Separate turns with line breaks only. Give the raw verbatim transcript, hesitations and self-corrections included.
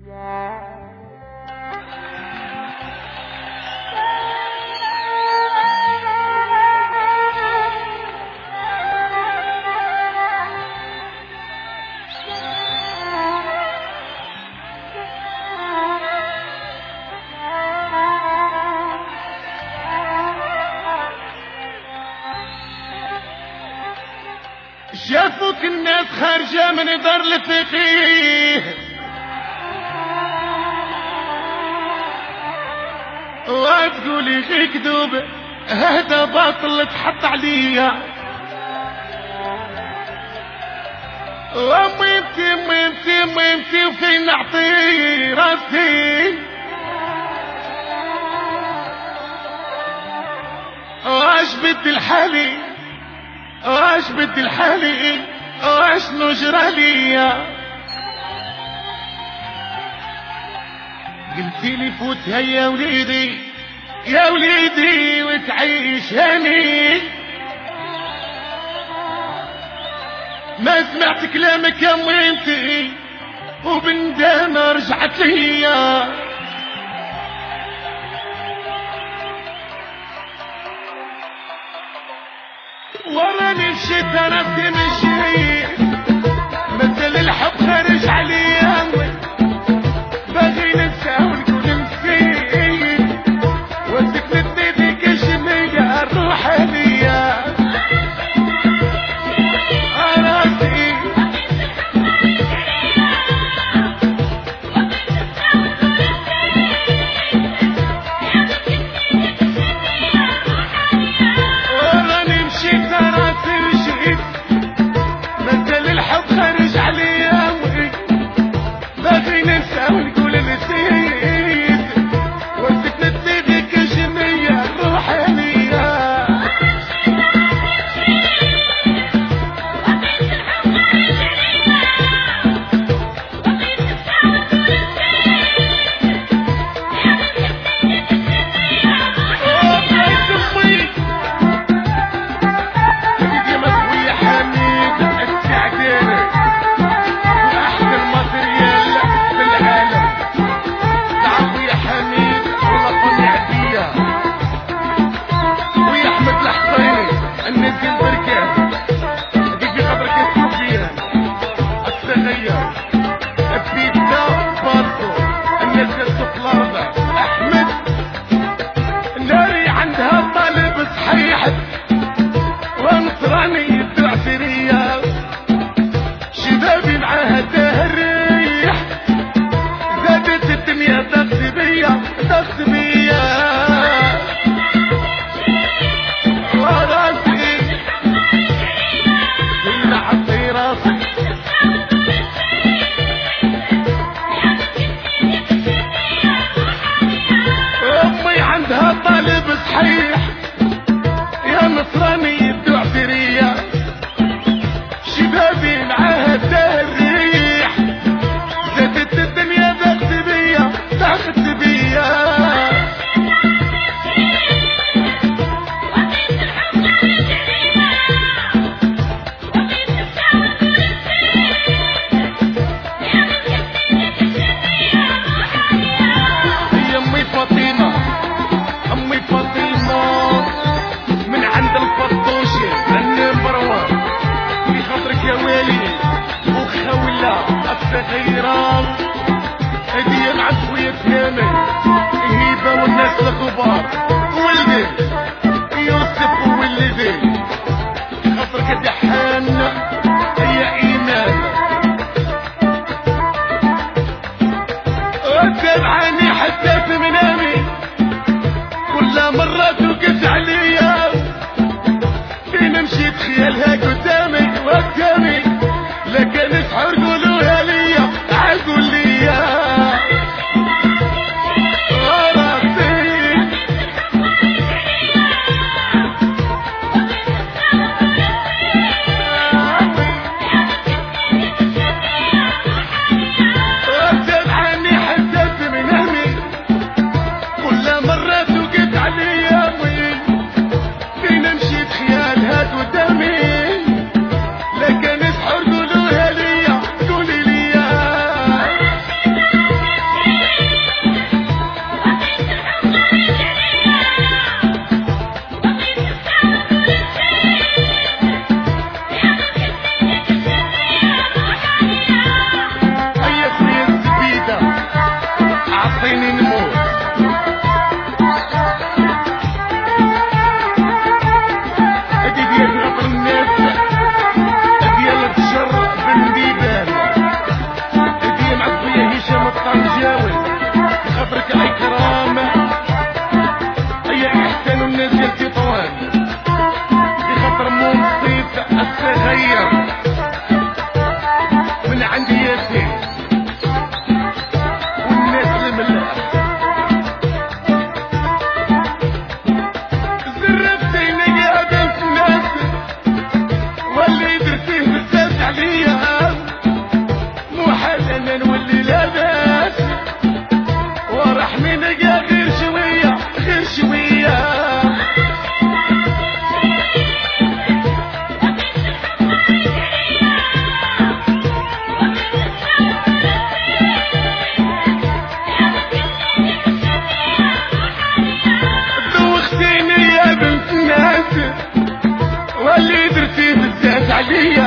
شافوك الناس خارجة من دار الفقيه وتقولي غي كذوب هذا باطل تحط عليا وميمتي ميمتي ميمتي وفين نعطي راسي واش بدي الحالي واش بدي الحالي واش نجرى ليا قلتي لي فوت هيا وليدي يا وليدي وتعيش هاني ما سمعت كلامك يا ميمتي وبندامة رجعت ليا وراني مشيت انا مشيت مثل الحب خارج عليا باغي ننسى ونكون نسيت وذكرتني ذيك الجميلة الروحانية راسي وراني مشيت راسي مشيت مثل الحب خارج عليا باغي ننسى ونقول نسيت وذكرتني ذيك الجميلة الروحانية شبابي معاها تهريح زادت الدنيا ضغط بيا ضغط بيا وراسي هنا عطي راسي امي عندها طالب صحيح يا نصراني يدعو في ريا شبابي معاها تهريح زادت الدنيا ضغط بيا ضغط بيا هي امي فاطمة امي فاطمة من عند الفطوشي النمبر وان خاطرك يا ويلي وخولة الصغيرة هدية مع شوية كامل هيبة والناس الكبار ولدي يوسف وولدي خاطرك دحان يا ايمان تابعني حتى في منامي كل مرة توقف عليا فين مشيت خيالها قدامي قدامي لكن اسحر قولوها ليا عقول ليا راسي تابعني حتى في منامي كل مرة توقف عليا فين مشيت خيالها قدامي كرام جاول خاطرك الكرام اي احسن الناس يا تطوان بخاطر منصيب الصغير من عندي ياسين والناس الملاح زرفتيني قاعدة في الناس واللي درتيه بزاف عليا مو حال انا نولي لاباس ورحمي نلقى غير شوية غير شوية دوختيني يا بنت الناس واللي درتيه بزاف عليا